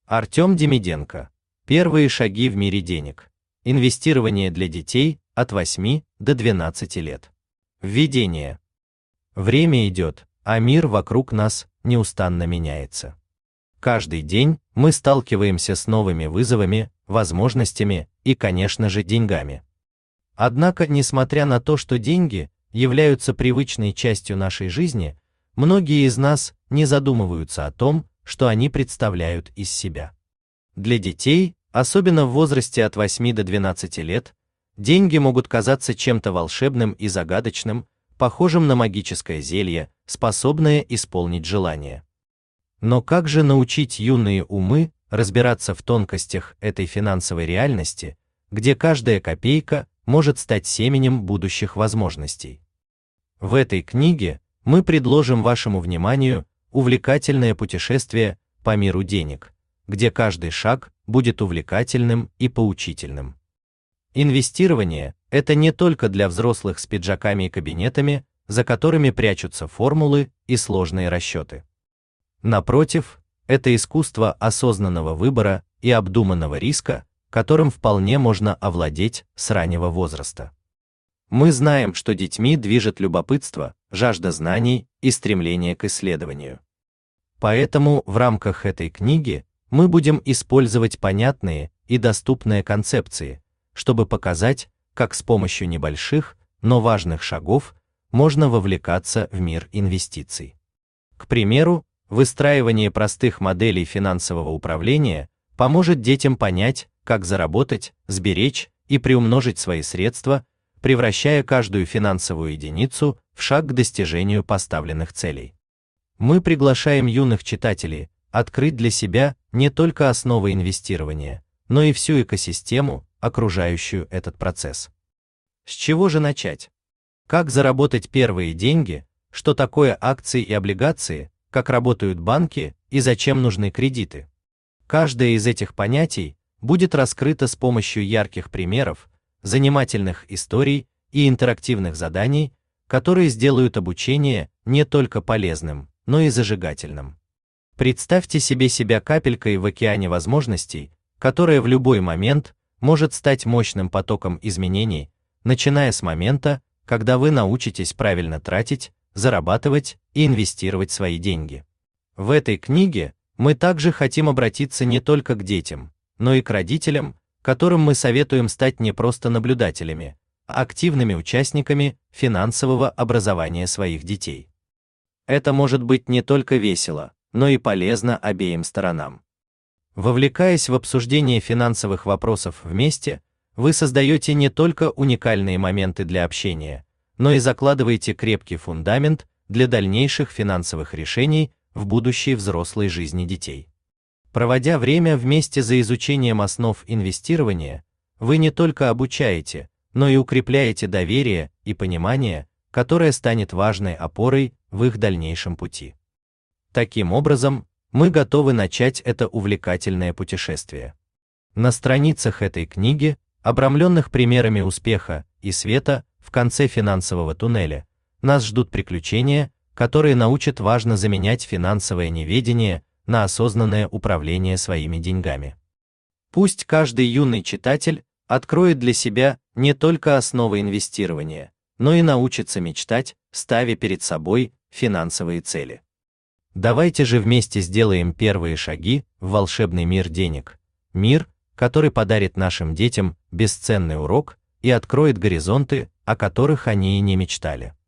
Артем Демиденко. Первые шаги в мире денег. Инвестирование для детей от 8 до 12 лет. Введение. Время идет, а мир вокруг нас неустанно меняется. Каждый день мы сталкиваемся с новыми вызовами, возможностями и, конечно же, деньгами. Однако, несмотря на то, что деньги являются привычной частью нашей жизни, многие из нас не задумываются о том, что они представляют из себя. Для детей, особенно в возрасте от 8 до 12 лет, деньги могут казаться чем-то волшебным и загадочным, похожим на магическое зелье, способное исполнить желание. Но как же научить юные умы разбираться в тонкостях этой финансовой реальности, где каждая копейка может стать семенем будущих возможностей? В этой книге мы предложим вашему вниманию увлекательное путешествие по миру денег, где каждый шаг будет увлекательным и поучительным. Инвестирование – это не только для взрослых с пиджаками и кабинетами, за которыми прячутся формулы и сложные расчеты. Напротив, это искусство осознанного выбора и обдуманного риска, которым вполне можно овладеть с раннего возраста. Мы знаем, что детьми движет любопытство, жажда знаний и стремление к исследованию. Поэтому в рамках этой книги мы будем использовать понятные и доступные концепции, чтобы показать, как с помощью небольших, но важных шагов можно вовлекаться в мир инвестиций. К примеру, выстраивание простых моделей финансового управления поможет детям понять, как заработать, сберечь и приумножить свои средства, превращая каждую финансовую единицу в шаг к достижению поставленных целей. Мы приглашаем юных читателей открыть для себя не только основы инвестирования, но и всю экосистему, окружающую этот процесс. С чего же начать? Как заработать первые деньги, что такое акции и облигации, как работают банки и зачем нужны кредиты? Каждое из этих понятий будет раскрыто с помощью ярких примеров, занимательных историй и интерактивных заданий, которые сделают обучение не только полезным, но и зажигательным. Представьте себе себя капелькой в океане возможностей, которая в любой момент может стать мощным потоком изменений, начиная с момента, когда вы научитесь правильно тратить, зарабатывать и инвестировать свои деньги. В этой книге мы также хотим обратиться не только к детям, но и к родителям, которым мы советуем стать не просто наблюдателями, а активными участниками финансового образования своих детей. Это может быть не только весело, но и полезно обеим сторонам. Вовлекаясь в обсуждение финансовых вопросов вместе, вы создаете не только уникальные моменты для общения, но и закладываете крепкий фундамент для дальнейших финансовых решений в будущей взрослой жизни детей. Проводя время вместе за изучением основ инвестирования, вы не только обучаете, но и укрепляете доверие и понимание, которое станет важной опорой в их дальнейшем пути. Таким образом, мы готовы начать это увлекательное путешествие. На страницах этой книги, обрамленных примерами успеха и света в конце финансового туннеля, нас ждут приключения, которые научат важно заменять финансовое неведение на осознанное управление своими деньгами. Пусть каждый юный читатель откроет для себя не только основы инвестирования, но и научится мечтать, ставя перед собой финансовые цели. Давайте же вместе сделаем первые шаги в волшебный мир денег, мир, который подарит нашим детям бесценный урок и откроет горизонты, о которых они и не мечтали.